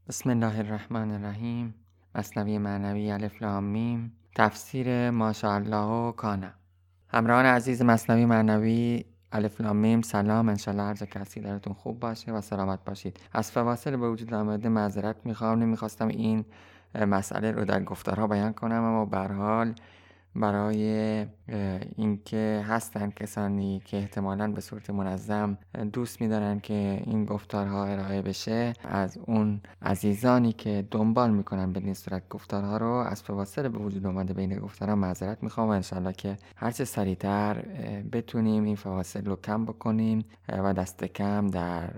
بسم الله الرحمن الرحیم. مثنوی معنوی الف لام میم. تفسیر ماشاءالله و کان. همراهان عزیز مثنوی معنوی الف لام میم، سلام. انشالله هر جا که هستی درتون خوب باشه و سلامت باشید. از فواصل به وجود آمده معذرت میخوام، نمیخواستم این مسئله رو در گفتارها بیان کنم، اما به هر حال برای اینکه هستن کسانی که احتمالاً به صورت منظم دوست می‌دارن که این گفتارها ارائه بشه، از اون عزیزانی که دنبال میکنن به این صورت گفتارها رو، از فواصل به وجود اومده بین گفتارها معذرت میخوام و انشالله که هرچه سریعتر بتونیم این فواصل رو کم بکنیم و دست کم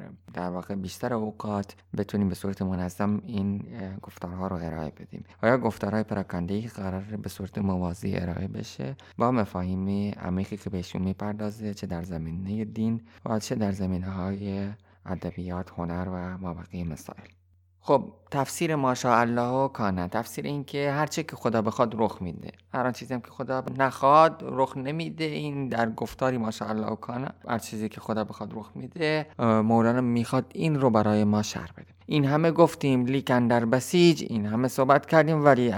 در واقع بیشتر اوقات بتونیم به صورت منظم این گفتارها رو ارائه بدیم. آیا گفتارهای پراکنده‌ای قرار به صورت موازی ارائه بشه با مفاهیمی عمیقی که بهشون میپردازه، چه در زمینه دین و چه در زمینه‌های ادبیات، هنر و مابقی مسائل. خب، تفسیر ماشاءالله و کان، تفسیر این که هر چه که خدا بخواد رخ میده، هر آن چیزی هم که خدا نخواد رخ نمیده. این در گفتاری ماشاءالله و کان، هر چیزی که خدا بخواد رخ میده. مولانا میخواد این رو برای ما شرح بده. این همه گفتیم لیکن در بسیج، این همه صحبت کردیم ولی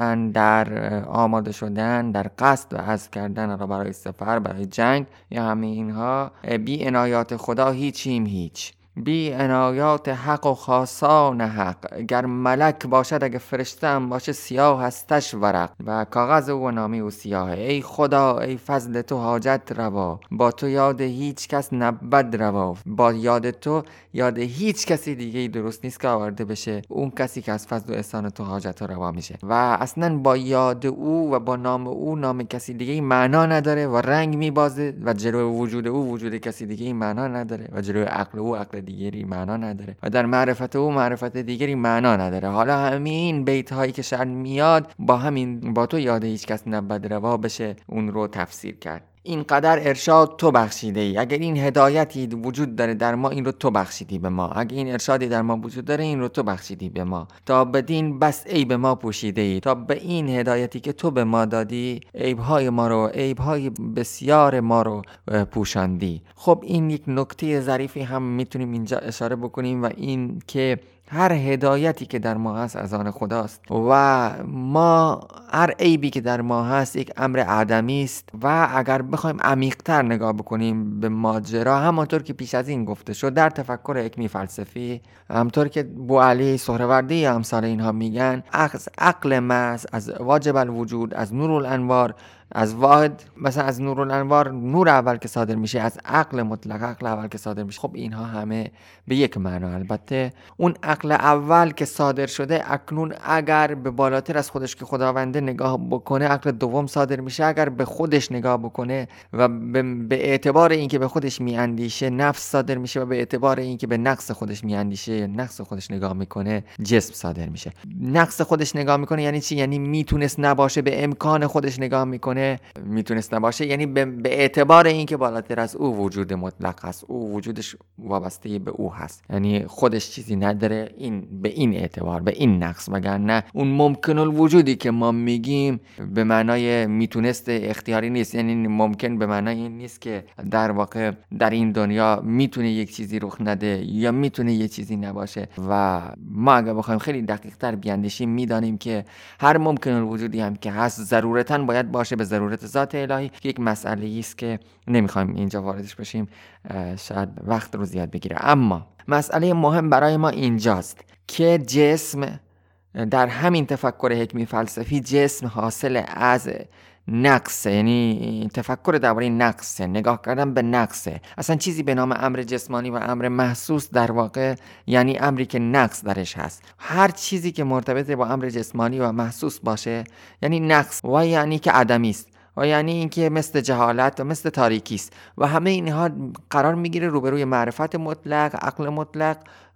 در آماده شدن، در قصد و عزم کردن را برای سفر، برای جنگ، یا همه اینها بی عنایات خدا هیچیم هیچ. بی عنایات حق و خاصان حق، گر ملک باشد اگه فرشته هم باشه سیاه هستش ورق، و کاغذ او و نامه او سیاه. ای خدا ای فضل تو حاجت روا، با تو یاد هیچ کس نبود روا. با یاد تو یاد هیچ کسی دیگه درست نیست که آورده بشه، اون کسی که از فضل و احسان تو حاجت روا میشه. و اصلا با یاد او و با نام او نام کسی دیگه معنا نداره و رنگ میبازه، و جلوی وجود او وجود کسی دیگه معنا نداره، و جلوی عقل او عقل دیگری معنا نداره، و در معرفت او معرفت دیگری معنا نداره. حالا همین بیت هایی که شاید میاد با تو یاد هیچ کس نبود روا بشه، اون رو تفسیر کرد. اینقدر ارشاد تو بخشیده ای، اگر این هدایتی وجود داره در ما، این رو تو بخشیدی به ما. اگر این ارشادی در ما وجود داره، این رو تو بخشیدی به ما. تا بدین بس عیب ما پوشیده ای، تا به این هدایتی که تو به ما دادی عیبهای ما رو، عیبهای بسیار ما رو پوشاندی. خب این یک نکته ظریفی هم میتونیم اینجا اشاره بکنیم، و این که هر هدایتی که در ما هست از آن خداست، و ما هر عیبی که در ما هست یک امر عدمی است. و اگر بخوایم عمیق‌تر نگاه بکنیم به ماجرا، همانطور که پیش از این گفته شد در تفکر حکمی فلسفی، همونطور که بوعلی سهروردی یا امثال اینها میگن، از عقل محض، از واجب الوجود، از نورالانوار، از واحد، مثلا از نورالانوار نور اول که صادر میشه، از عقل مطلق عقل اول که صادر میشه. خب اینها همه به یک معنا. البته اون عقل اول که صادر شده اکنون اگر به بالاتر از خودش که خداونده نگاه بکنه، عقل دوم صادر میشه. اگر به خودش نگاه بکنه و به اعتبار اینکه به خودش میاندیشه نفس صادر میشه، و به اعتبار اینکه به نقص خودش میاندیشه، نقص خودش نگاه میکنه، جسم صادر میشه. نقص خودش نگاه میکنه یعنی چی؟ یعنی میتونست نباشه. به امکان خودش نگاه میکنه، میتونست نباشه یعنی به اعتبار اینکه بالاتر از او وجود مطلق هست، او وجودش وابسته به او هست، یعنی خودش چیزی نداره. این به این اعتبار، به این نقص. وگرنه اون ممکن الوجودی که ما میگیم به معنای میتونست اختیاری نیست. یعنی ممکن به معنای این نیست که در واقع در این دنیا میتونه یک چیزی رخ نده یا میتونه یک چیزی نباشه. و ما اگه بخوایم خیلی دقیق تر بیاندیشیم میدانیم که هر ممکن الوجودی هم که هست ضرورتاً باید باشه به ضرورت ذات الهی. یک مسئله است که نمیخوایم اینجا واردش بشیم، شاید وقت رو زیاد بگیره. اما مسئله مهم برای ما اینجاست که جسم در همین تفکر حکمی فلسفی، جسم حاصل از نقصه، یعنی تفکر درباره نقصه، نگاه کردن به نقصه. اصلا چیزی به نام امر جسمانی و امر محسوس در واقع یعنی امری که نقص درش هست. هر چیزی که مرتبط با امر جسمانی و محسوس باشه یعنی نقص، و یعنی که عدمی است، و یعنی اینکه مثل جهالت و مثل تاریکی است. و همه اینها قرار میگیره روبروی معرفت مطلق، عقل مطلق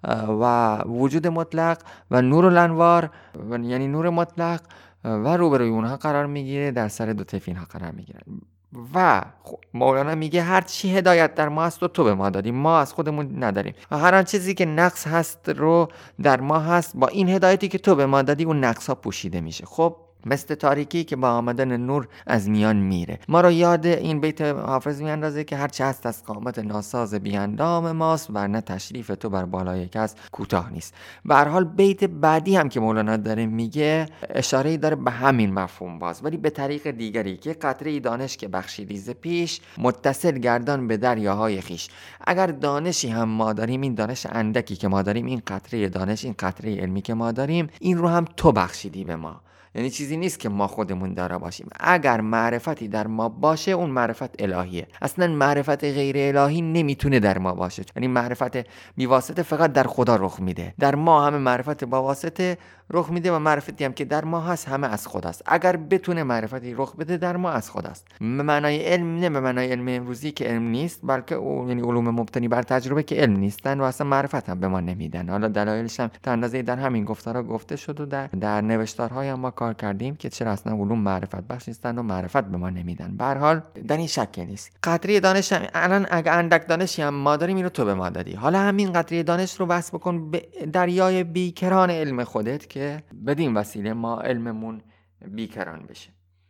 و وجود مطلق و نور الانوار، یعنی نور مطلق، و روبروی اونها قرار میگیره، در سر دو طیف اینها قرار میگیره. و مولانا میگه هر چی هدایت در ما هست و تو به ما دادی، ما از خودمون نداریم. و هر آن چیزی که نقص هست رو در ما هست، با این هدایتی که تو به ما دادی اون نقص ها پوشیده میشه. خب مثل تاریکی که با آمدن نور از میان میره. ما رو یاد این بیت حافظ میاندازه که هرچه هست از قامت ناساز بی اندام ماست، ورنه تشریف تو بر بالای کس کوتاه نیست. به هر حال بیت بعدی هم که مولانا داره میگه اشاره داره به همین مفهوم باز، ولی به طریق دیگری که قطره دانش که بخشیدی ز پیش، متصل گردان به دریاهای خیش. اگر دانشی هم ما داریم، این دانش اندکی که ما داریم، این قطره دانش، این قطره علمی که ما داریم، این رو هم تو بخشیدی به ما. یعنی چیزی نیست که ما خودمون داره باشیم. اگر معرفتی در ما باشه، اون معرفت الهیه. اصلا معرفت غیر الهی نمیتونه در ما باشه. یعنی معرفت بیواسطه فقط در خدا رخ میده. در ما همه معرفت با واسطه رخ میده و معرفتی هم که در ما هست همه از خداست. اگر بتونه معرفتی رخ بده در ما از خداست. به معنای علم، نه به معنای علم امروزی که علم نیست، بلکه یعنی علوم مبتنی بر تجربه که علم نیستن و اصلا معرفت هم به ما نمیدن. حالا دلایلش هم تا اندازه در همین گفتارها گفته شد و در نوشتارهای هم ما کار کردیم که چرا اصلا علوم معرفت بخش نیستن و معرفت به ما نمیدن. به هر حال در این شک نیست. قطره دانش هم الان اگه اندک دانشی هم ما داریم، اینو تو به ما دادی. حالا همین قطره دانش رو وصل بکن به دریای بیکران علم خودت که بدین وسیله ما علممون بیکران بشه.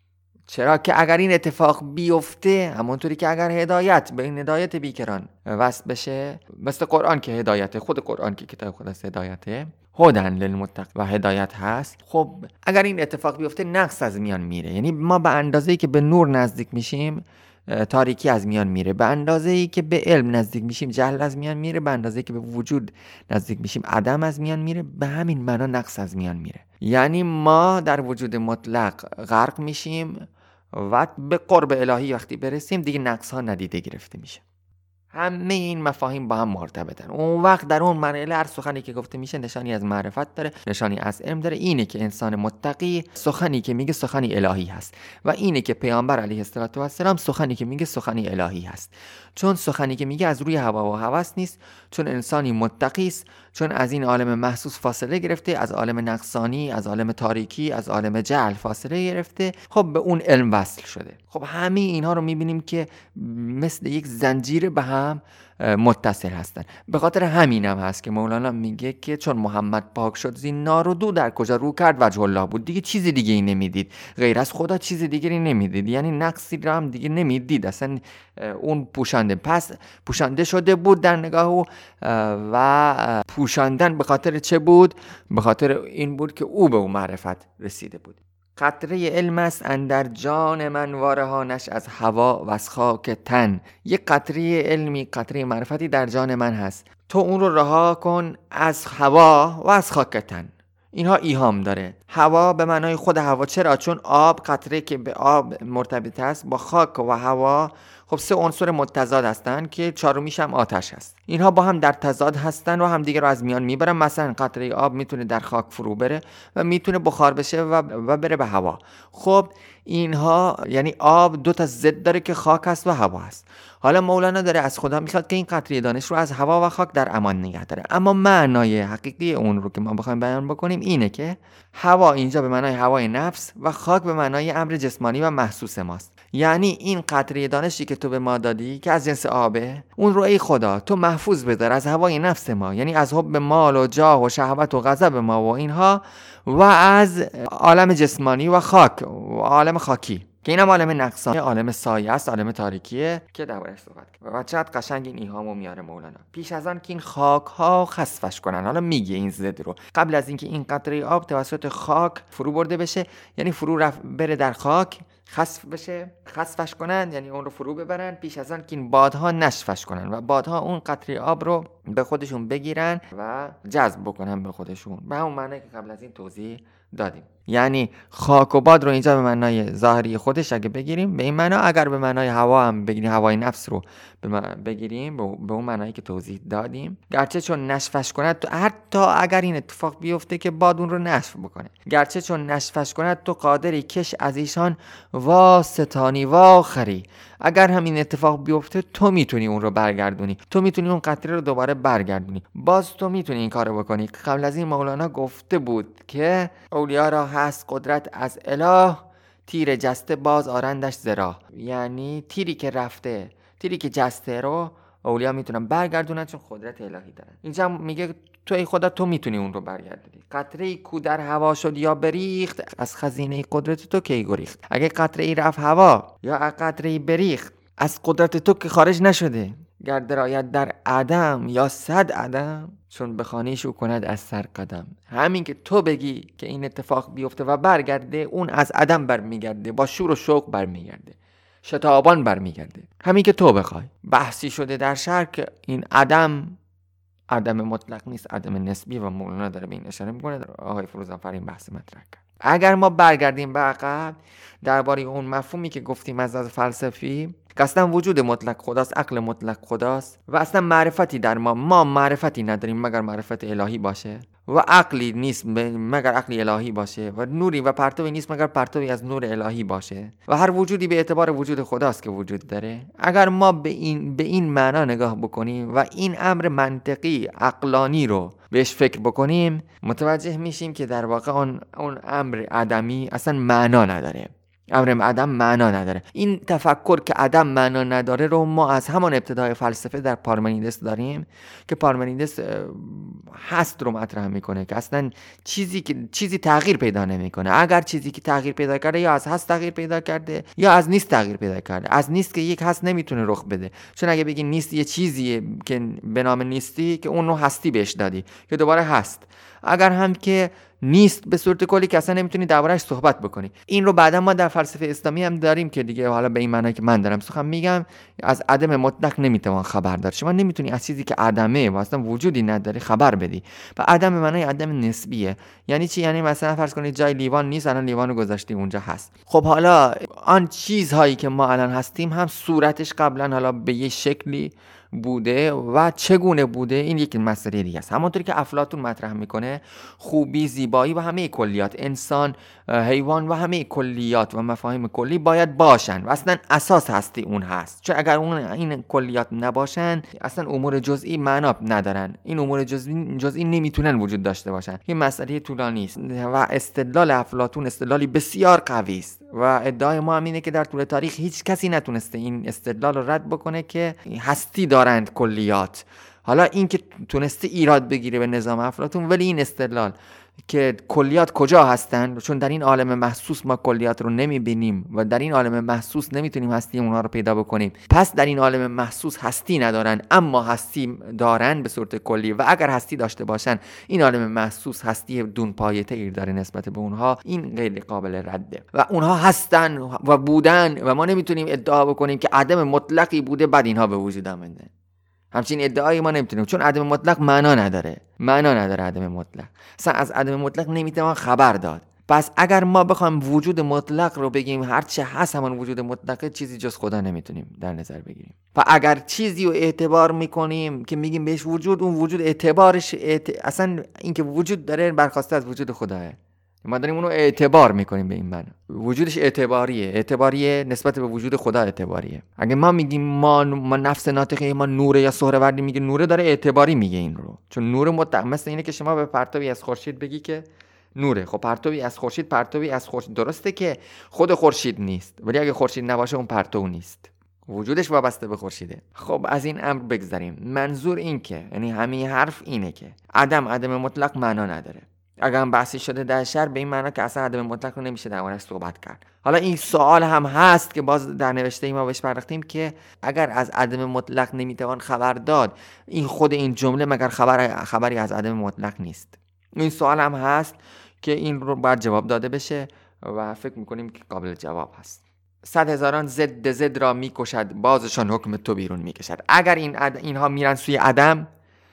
چرا که اگر این اتفاق بیفته، همونطوری که اگر هدایت به این هدایت بیکران وصل بشه، مثل قرآن که هدایته، خود قرآن که کتاب خدا است هدایته، هدن للمتقین و هدایت هست. خب اگر این اتفاق بیفته، نقص از میان میره. یعنی ما به اندازه‌ای که به نور نزدیک میشیم، تاریکی از میان میره. به اندازه‌ای که به علم نزدیک میشیم، جهل از میان میره. به اندازه‌ای که به وجود نزدیک میشیم، عدم از میان میره. به همین معنا نقص از میان میره. یعنی ما در وجود مطلق غرق میشیم و به قرب الهی وقتی برسیم، دیگه نقص ها ندیده گرفته میشه. همه این مفاهیم با هم مرتبطن. اون وقت در اون مرحله هر سخنی که گفته میشه نشانی از معرفت داره، نشانی از علم داره. اینه که انسان متقی سخنی که میگه سخنی الهی هست و اینه که پیامبر علیه السلام سخنی که میگه سخنی الهی هست. چون سخنی که میگه از روی هوا و هوس نیست، چون انسانی متقی است، چون از این عالم محسوس فاصله گرفته، از عالم نقصانی، از عالم تاریکی، از عالم جهل فاصله گرفته، خب به اون علم وصل شده. خب همه اینها رو میبینیم که مثل یک زنجیره به هم متصل هستن. به خاطر همین هم هست که مولانا میگه که چون محمد پاک شد زین نار و دو، در کجا رو کرد وجه الله بود. دیگه چیز دیگه ای نمیدید، غیر از خدا چیز دیگری نمیدید. یعنی نقصی رو هم دیگه نمیدید، اصلا اون پوشانده، پس پوشانده شده بود در نگاه او. و پوشاندن به خاطر چه بود؟ به خاطر این بود که او به اون معرفت رسیده بود. قطره علم است اندر جان من، وارهانش از هوا و از خاک تن. یک قطره علمی، قطره معرفتی در جان من هست، تو اون رو رها کن از هوا و از خاک تن. اینها ایهام داره. هوا به معنای خود هوا. چرا؟ چون آب، قطره که به آب مرتبط است، با خاک و هوا خب سه عنصر متضاد هستن که چهارمیش هم آتش هست. اینها با هم در تضاد هستن و هم دیگه رو از میان میبرن. مثلا قطره آب میتونه در خاک فرو بره و میتونه بخار بشه و بره به هوا. خب اینها یعنی آب دو تا ضد داره که خاک هست و هوا هست. حالا مولانا داره از خدا میخواد که این قطره دانش رو از هوا و خاک در امان نگه داره. اما معنای حقیقی اون رو که ما بخوایم بیان بکنیم اینه که هوا اینجا به معنای هوای نفس و خاک به معنای امر جسمانی و محسوس ماست. یعنی این قطره دانشی که تو به ما دادی که از جنس آبه، اون رو ای خدا تو محفوظ بدار از هوای نفس ما، یعنی از حب مال و جاه و شهوت و غضب ما و اینها، و از عالم جسمانی و خاک و عالم خاکی که اینم عالم نقصان، عالم سایه است، عالم تاریکیه که دربارش صحبت کرد. و چقدر قشنگ این ایهامو میاره مولانا. پیش از آن که این خاک ها خسفش کنن، حالا میگه این ضد رو، قبل از اینکه این قطره آب توسط خاک فرو برده بشه، یعنی فرو بره در خاک، خسف بشه، خسفش کنن یعنی اون رو فرو ببرن، پیش از آن که این بادها نشفش کنن و بادها اون قطره آب رو به خودشون بگیرن و جذب بکنن به خودشون. به همون معنی که قبل از این توضیح دادیم. یعنی خاک و باد رو اینجا به معنای ظاهری خودش اگه بگیریم به این معنا، اگر به معنای هوا هم بگیریم، هوای نفس رو بگیریم به اون معنایی که توضیح دادیم، گرچه چون نشفش کند، حتی اگر این اتفاق بیفته که باد اون رو نشف بکنه، گرچه چون نشفش کند تو قادری کش از ایشان واسطانی واخری، اگر همین اتفاق بیفته تو میتونی اون رو برگردونی، تو میتونی اون قطره رو دوباره برگردونی، باز تو میتونی این کارو بکنی. قبل از این مولانا گفته بود که اولیا را هست قدرت از اله، تیر جسته باز آرندش زرا. یعنی تیری که رفته، تیری که جسته رو اولیا میتونن برگردونن چون قدرت الهی دارن. اینجا میگه تو ای خدا تو میتونی اون رو برگردونی. قطره‌ای کو در هوا شد یا بریخت، از خزینه قدرت تو کی گریخت. اگه قطره‌ای رفت هوا یا قطره‌ای بریخت، از قدرت تو که خارج نشده. گر درآید در عدم یا صد عدم، چون بخوانیش او کند از سر قدم. همین که تو بگی که این اتفاق بیفته و برگرده، اون از عدم برمیگرده، با شور و شوق برمیگرده، شتابان برمیگرده. همین که تو بخوای. بحثی شده در شرع که این عدم مطلق نیست، عدم نسبی، و مولانا داره به این اشاره میکنه. آقای فروزانفر این بحث مطرح کرد. اگر ما برگردیم به عقب درباره اون مفهومی که گفتیم از فلسفی، که اصلا وجود مطلق خداست، عقل مطلق خداست و اصلا معرفتی در ما معرفتی نداریم مگر معرفت الهی باشه، و عقلی نیست مگر عقلی الهی باشه، و نوری و پرتوی نیست مگر پرتوی از نور الهی باشه، و هر وجودی به اعتبار وجود خداست که وجود داره. اگر ما به این معنا نگاه بکنیم و این امر منطقی عقلانی رو بهش فکر بکنیم، متوجه میشیم که در واقع اون امر عدمی اصلا معنا نداره. امر عدم معنا نداره. این تفکر که عدم معنا نداره رو ما از همان ابتدای فلسفه در پارمنیدس داریم، که پارمنیدس هست رو مطرح میکنه که اصلا چیزی تغییر پیدا نمیکنه. اگر چیزی که تغییر پیدا کرده یا از هست تغییر پیدا کرده یا از نیست تغییر پیدا کرده. از نیست که یک هست نمیتونه رخ بده، چون اگه بگی نیست یه چیزیه که به نام نیستی که اون رو هستی بهش دادی که دوباره هست. اگر هم که نیست به صورت کلی که اصلا نمیتونی درباره‌اش صحبت بکنی. این رو بعدا ما در فلسفه اسلامی هم داریم که دیگه حالا به این معنی که من دارم سخن میگم، از عدم مطلق نمیتوان خبر داد. شما نمیتونی از چیزی که عدمه و اصلا وجودی نداره خبر بدی. و عدم معنای عدم نسبیه. یعنی چی؟ یعنی مثلا فرض کنید جای لیوان نیست، الان لیوان رو گذاشتی اونجا هست. خب حالا آن چیزهایی که ما الان هستیم هم صورتش قبلا حالا به یه شکلی بوده و چگونه بوده، این یک مسئله دیگه است. همونطوری که افلاطون مطرح میکنه، خوبی، زیبایی و همه کلیات، انسان، حیوان و همه کلیات و مفاهیم کلی باید باشن و اصلا اساس هستی اون هست. چون اگر این کلیات نباشن اصلا امور جزئی معنا ندارن. این امور جزئی نمیتونن وجود داشته باشن. این مسئله طولانی است و استدلال افلاطون استدلالی بسیار قوی است و ادعای ما هم اینه که در طول تاریخ هیچ کسی نتونسته این استدلال رو رد بکنه که هستی دارند کلیات. حالا این که تونسته ایراد بگیره به نظام افلاطون، ولی این استدلال که کلیات کجا هستن، چون در این عالم محسوس ما کلیات رو نمیبینیم و در این عالم محسوس نمیتونیم هستی اونها رو پیدا بکنیم، پس در این عالم محسوس هستی ندارن اما هستی دارن به صورت کلی، و اگر هستی داشته باشن این عالم محسوس هستی دون پایه‌ای داره نسبت به اونها. این غیر قابل رده و اونها هستن و بودن و ما نمیتونیم ادعا بکنیم که عدم مطلقی بوده بعد اینها به وجود آمده. همچین ادعایی ما نمیتونیم، چون عدم مطلق معنا نداره عدم مطلق. اصلا از عدم مطلق نمیتوان خبر داد. پس اگر ما بخوایم وجود مطلق رو بگیم هر چه هست همان وجود مطلقه، چیزی جز خدا نمیتونیم در نظر بگیریم. و اگر چیزی رو اعتبار میکنیم که میگیم بهش وجود، اون وجود اعتبارش اصلا این که وجود داره برخواسته از وجود خداه. ما داریم اونو اعتبار میکنیم به این معنی. وجودش اعتباریه نسبت به وجود خدا اعتباریه. اگه ما میگیم ما نفس ناطقه ما نوره یا سهروردی، میگه نوره، داره اعتباری میگه این رو، چون نور مطلق مثل اینه که شما به پرتوی از خورشید بگی که نوره. خب پرتوی از خورشید درسته که خود خورشید نیست، ولی اگه خورشید نباشه اون پرتو نیست، وجودش وابسته به خورشیده. خب از این امر بگذریم. منظور این که یعنی همین حرف اینه که عدم مطلق معنا نداره. اگر هم بحثی شده در شرع به این معنا که اصلا عدم مطلق رو نمیشه درباره‌اش صحبت کرد. حالا این سوال هم هست که باز در نوشته ما بهش پرداختیم که اگر از عدم مطلق نمیتوان خبر داد، این خود این جمله مگر خبری از عدم مطلق نیست؟ این سوال هم هست که این رو باید جواب داده بشه و فکر میکنیم که قابل جواب هست. 100,000 ضد را میکشد، بازشان حکم تو بیرون میکشد. اگر اینها میرن سوی عدم،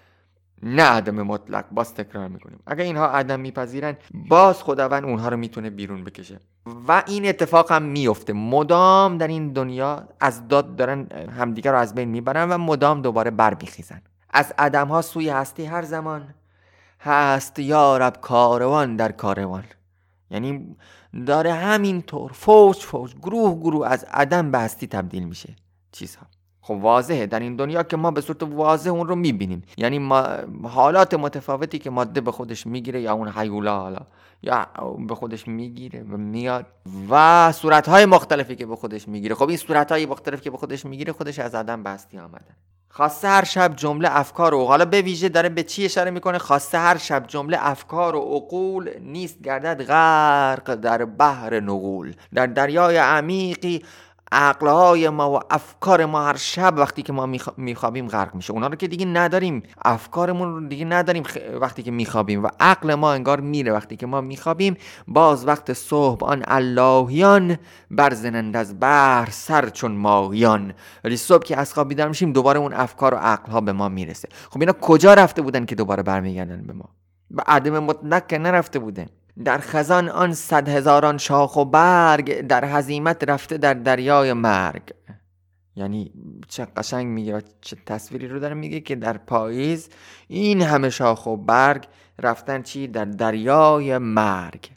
نه عدم مطلق، باز تکرار میکنیم، اگر اینها عدم میپذیرن، باز خداوند اونها رو میتونه بیرون بکشه. و این اتفاق هم میفته. مدام در این دنیا از داد دارن همدیگر رو از بین میبرن و مدام دوباره برمیخیزن. از عدم ها سوی هستی هر زمان هست یارب کاروان در کاروان. یعنی داره همینطور فوج گروه از عدم به هستی تبدیل میشه چیزها. خب واضحه در این دنیا که ما به صورت واضح اون رو میبینیم. یعنی ما حالات متفاوتی که ماده به خودش میگیره، یا اون هیولا حالا یا به خودش میگیره و میاد، و صورتهای مختلفی که به خودش میگیره. خب این صورتهای مختلفی که به خودش میگیره خودش از عدم به هستی آمدن. خواسته هر شب جمله افکار و حالا به ویژه داره به چی اشاره میکنه؟ خواسته هر شب جمله افکار و عقول نیست گردد غرق در بحر نغول. در دریای عمیقی عقلهای ما و افکار ما هر شب وقتی که ما میخوابیم غرق میشه. اونا رو که دیگه نداریم، افکارمون رو دیگه نداریم وقتی که میخوابیم و عقل ما انگار میره وقتی که ما میخوابیم. باز وقت صبح آن اللهیان برزنند از بحر سر چون ماهیان. ولی صبح که از خواب بیدار میشیم دوباره اون افکار و عقلها به ما میرسه. خب اینا کجا رفته بودن که دوباره برمیگردن به ما؟ به عدم مطلق که نرفته بودن. در خزان آن 100,000 شاخ و برگ در هزیمت رفته در دریای مرگ. یعنی چه قشنگ میگه، چه تصویری رو داره میگه که در پاییز این همه شاخ و برگ رفتن چی؟ در دریای مرگ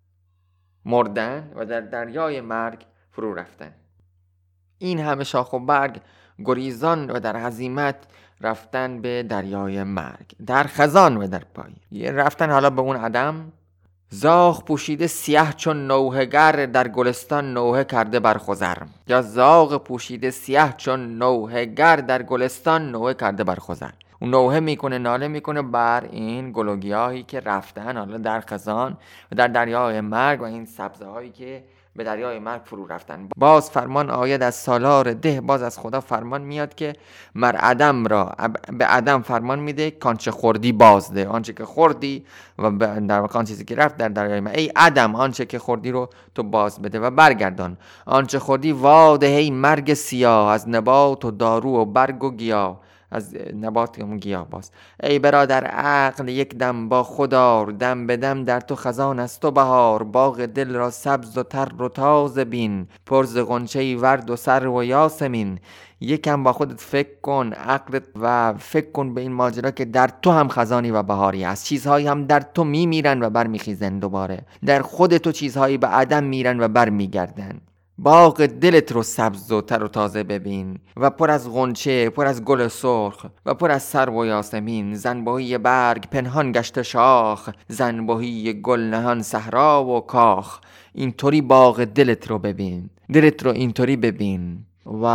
مردن و در دریای مرگ فرو رفتن. این همه شاخ و برگ گریزان و در هزیمت رفتن به دریای مرگ. در خزان و در پاییز رفتن حالا به اون عدم. زاغ پوشیده سیاه چون نوحه‌گر در گلستان نوحه کرده بر خضر. یا زاغ پوشیده سیاه چون نوحه‌گر در گلستان نوحه کرده بر خضر. اون نوحه میکنه، ناله میکنه بر این گل و گیاهی که رفتن حالا در خزان و در دریای مرگ و این سبزه هایی که به دریای مرگ فرو رفتن. باز فرمان آید از سالار ده، باز از خدا فرمان میاد که مر عدم را به عدم فرمان میده کانچه خوردی بازده. آنچه که خوردی و در واقع آن چیزی که رفت در دریای مرگ، ای عدم آنچه که خوردی رو تو باز بده و برگردان. آنچه خوردی واده ای مرگ سیاه از نبات و دارو و برگ و گیاه. از نبات و گیاه باز. ای برادر عقل یک دم با خودار، دم به دم در تو خزان است و بهار. باغ دل را سبز و تر و تازه بین، پر ز غنچه ورد و سرو و یاسمین. یکم با خودت فکر کن عقلت و فکر کن به این ماجرا که در تو هم خزانی و بهاری است. چیزهایی هم در تو میمیرن و برمیخیزن دوباره. در خود تو چیزهایی به عدم میرن و برمیگردن. باغ دلت رو سبز و تر و تازه ببین و پر از غنچه، پر از گل سرخ و پر از سرو و یاسمین. زنبوحی برگ پنهان گشته شاخ، زنبوحی گل نهان صحرا و کاخ. اینطوری باغ دلت رو ببین، دلت رو اینطوری ببین. و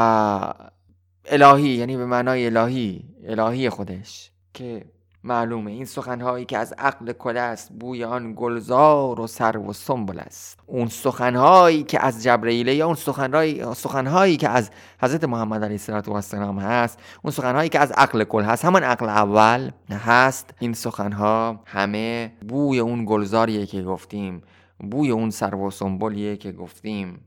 الهی یعنی به معنای الهی خودش که معلومه این سخنهایی که از عقل کله است، بوی آن گلزار و سرو و سنبل است. اون سخنهایی که از جبرئیل یا اون سخنهایی که از حضرت محمد علیه السلام هست، اون سخنهایی که از عقل کل هست، همان عقل اول هست. این سخنها همه بوی اون گلزاریه که گفتیم، بوی اون سرو و سنبلیه که گفتیم،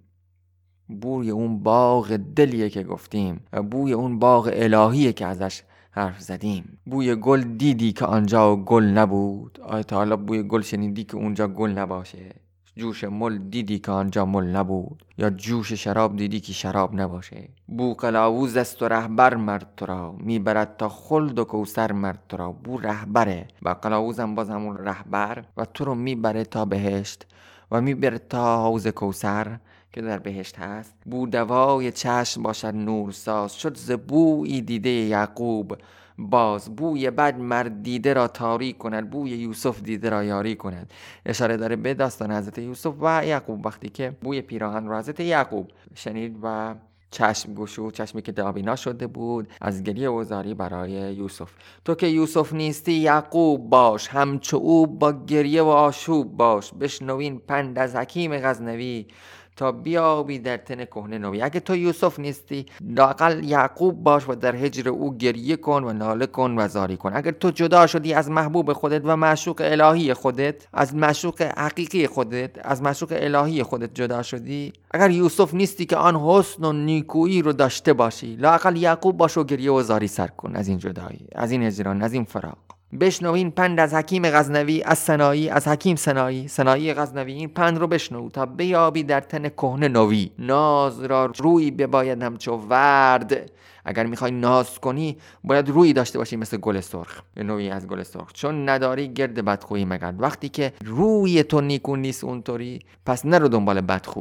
بوی اون باغ دلیه که گفتیم، بوی اون باغ الهیه که ازش حرف زدیم. بوی گل دیدی که آنجا گل نبود. آیا تا حالا بوی گل شنیدی که اونجا گل نباشه؟ جوش مل دیدی که آنجا مل نبود، یا جوش شراب دیدی که شراب نباشه؟ بو قلاووز است و رهبر مرد تو را، میبرد تا خلد و کوثر مرد تو را. بو رهبره و قلاووزم باز همون رهبر و تو رو میبره تا بهشت و میبره تا حوض کوثر که در بهشت هست. بو دوای چشم باشد نورساز، شد ز بویی دیده یعقوب باز. بوی بد مرد دیده را تاری کند، بوی یوسف دیده را یاری کند. اشاره داره به داستان حضرت یوسف و یعقوب وقتی که بوی پیراهن را حضرت یعقوب شنید و چشم گشود، چشمی که دابینا شده بود از گریه و زاری برای یوسف. تو که یوسف نیستی یعقوب باش، همچو او با گریه و آشوب باش. بشنوین پند از حکیم غزنوی، تا بیابی در تن کهنه نوی. اگه تو یوسف نیستی لااقل یعقوب باش و در هجر او گریه کن و ناله کن و زاری کن. اگر تو جدا شدی از محبوب خودت و معشوق الهی خودت، از معشوق حقیقی خودت، از معشوق الهی خودت جدا شدی، اگر یوسف نیستی که آن حسن و نیکویی رو داشته باشی، لااقل یعقوب باش و گریه و زاری سر کن از این جدایی، از این هجران، از این فراق. بشنوین پند از حکیم غزنوی، از سنایی، از حکیم سنایی غزنوی. این پند رو بشنو تا بیابی در تن کهنه نوی. ناز را روی بباید همچو ورد، اگر میخوای ناز کنی باید روی داشته باشی مثل گل سرخ، نوعی از گل سرخ. چون نداری گرد بدخویی مگرد. وقتی که روی تو نیکو نیست اونطوری، پس نرو دنبال بدخویی.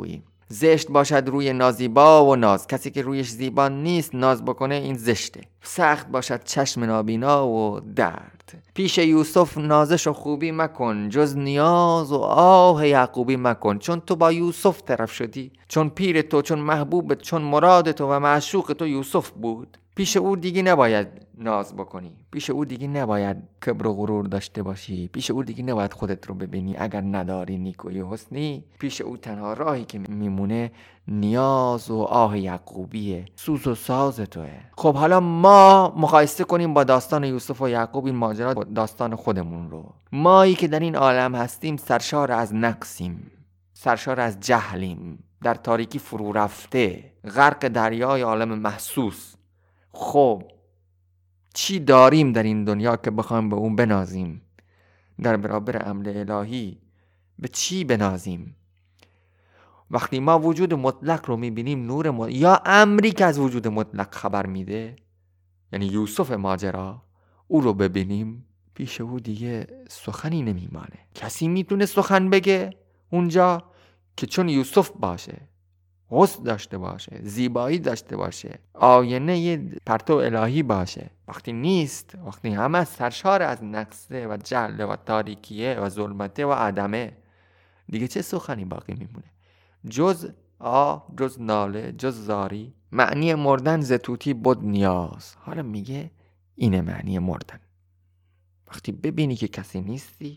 زشت باشد روی نازیبا و ناز. کسی که رویش زیبا نیست ناز بکنه این زشته. سخت باشد چشم نابینا و درد. پیش یوسف نازش و خوبی مکن، جز نیاز و آه یعقوبی مکن. چون تو با یوسف طرف شدی، چون پیر تو، چون محبوب، چون مراد تو و معشوق تو یوسف بود، پیش او دیگه نباید ناز بکنی، پیش او دیگه نباید کبر و غرور داشته باشی، پیش او دیگه نباید خودت رو ببینی اگر نداری نیکویی حسنی. پیش او تنها راهی که میمونه نیاز و آه یعقوبیه، سوز و ساز توه. خب حالا ما مقایسه کنیم با داستان یوسف و یعقوب این ماجرا با داستان خودمون رو. مایی که در این عالم هستیم سرشار از نقصیم، سرشار از جهلیم، در تاریکی فرو رفته، غرق دریای عالم محسوس. خب چی داریم در این دنیا که بخوایم به اون بنازیم؟ در برابر امر الهی به چی بنازیم؟ وقتی ما وجود مطلق رو میبینیم، نور یا امری که از وجود مطلق خبر میده، یعنی یوسف ماجرا، او رو ببینیم، پیش او دیگه سخنی نمیمانه. کسی میتونه سخن بگه اونجا که چون یوسف باشه، حسن داشته باشه، زیبایی داشته باشه، آینه یه پرتو الهی باشه. وقتی نیست، وقتی همه سرشار از نقصه و جهل و تاریکیه و ظلمته و عدمه، دیگه چه سخنی باقی میمونه؟ جز جز ناله، جز زاری. معنی مردن ز طوطی بد نیاز. حالا میگه اینه معنی مردن. وقتی ببینی که کسی نیستی،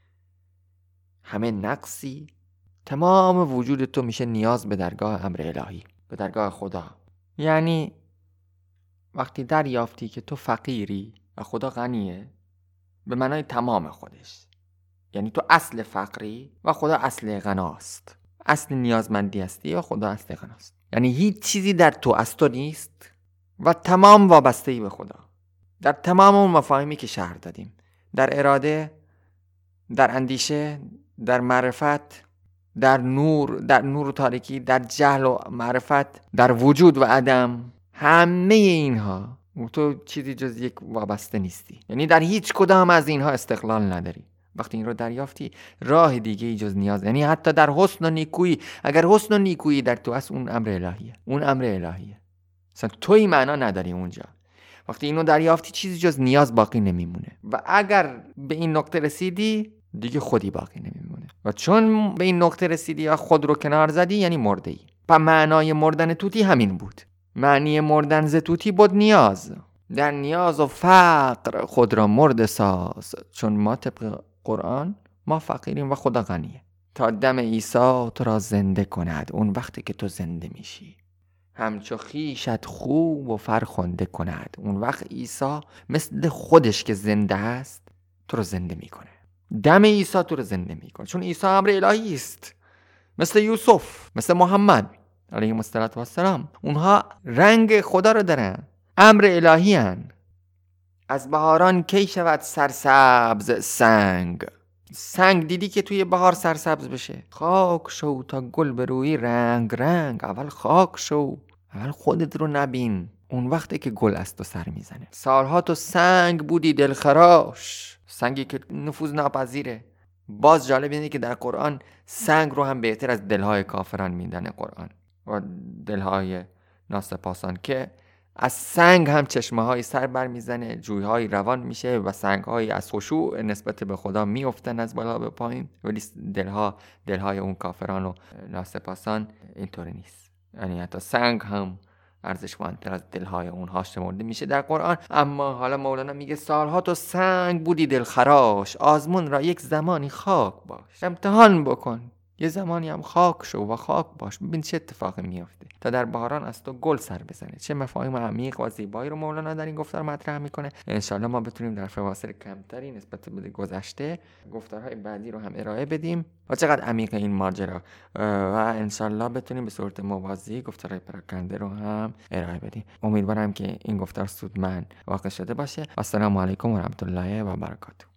همه نقصی، تمام وجود تو میشه نیاز به درگاه امر الهی، به درگاه خدا. یعنی وقتی دریافتی که تو فقیری و خدا غنیه، به معنای تمام خودش، یعنی تو اصل فقری و خدا اصل غناست، اصل نیازمندی هستی و خدا اصل غناست. یعنی هیچ چیزی در تو از تو نیست و تمام وابسته‌ای به خدا، در تمام اون مفاهیمی که شرح دادیم، در اراده، در اندیشه، در معرفت، در نور و تاریکی، در جهل و معرفت، در وجود و عدم، همه اینها تو چیزی جز یک وابسته نیستی. یعنی در هیچ کدام از اینها استقلال نداری. وقتی این رو دریافتی، راه دیگه ای جز نیاز، یعنی حتی در حسن و نیکویی، اگر حسن و نیکویی در تو هست، اون امر الهیه، اون امر الهیه، اصلا توی معنا نداری اونجا. وقتی اینو دریافتی، چیزی جز نیاز باقی نمیمونه و اگر به این نقطه رسیدی، دیگه خودی باقی نمیمونه. و چون به این نقطه رسیدی و خود رو کنار زدی، یعنی مرده ای. پس معنای مردن طوطی همین بود. معنی مردن ز طوطی بود نیاز. در نیاز و فقر خود را مرده ساز. چون ما طبق قرآن ما فقیریم و خدا غنیه. تا دم عیسی تو را زنده کند. اون وقتی که تو زنده میشی، همچو خویشت خوب و فرخنده کند. اون وقت عیسی مثل خودش که زنده است تو رو زنده میکنه. دم عیسی تو رو زنده میکنه، چون عیسی امر الهی است، مثل یوسف، مثل محمد علیه السلام. اونها رنگ خدا رو دارن، امر الهی هن. از بهاران کی شود سرسبز سنگ دیدی که توی بهار سرسبز بشه؟ خاک شو تا گل بروی رنگ رنگ. اول خاک شو، اول خودت رو نبین، اون وقتی که گل از تو سر میزنه. سالها تو سنگ بودی دلخراش، سنگی که نفوذ ناپذیره. باز جالب اینه که در قرآن سنگ رو هم بهتر از دلهای کافران میدنه قرآن و دلهای ناسپاسان، که از سنگ هم چشمه های سر بر میزنه، جوی های روان میشه و سنگ های از خشوع نسبت به خدا میافتن از بالا به پایین. ولی دلهای اون کافران و ناسپاسان اینطوری نیست. یعنی حتی سنگ هم ارزشمندتر از دلهای اونها شمرده میشه در قرآن. اما حالا مولانا میگه سالها تو سنگ بودی دلخراش، آزمون را یک زمانی خاک باش. امتحان بکن، یه زمانی هم خاک شو و خاک باش، ببین چه اتفاقی میافته تا در بهاران از تو گل سر بزنه. چه مفاهیم عمیق و زیبایی رو مولانا در این گفتار مطرح میکنه. انشالله ما بتونیم در فواصل کمتری نسبت به گذشته گفتارهای بعدی رو هم ارائه بدیم و چقدر عمیق این ماجرا، و انشالله بتونیم به صورت موازی گفتارهای پراکنده رو هم ارائه بدیم. امیدوارم که این گفتار سودمند واقع شده باشه. السلام علیکم و رحمت الله و برکاته.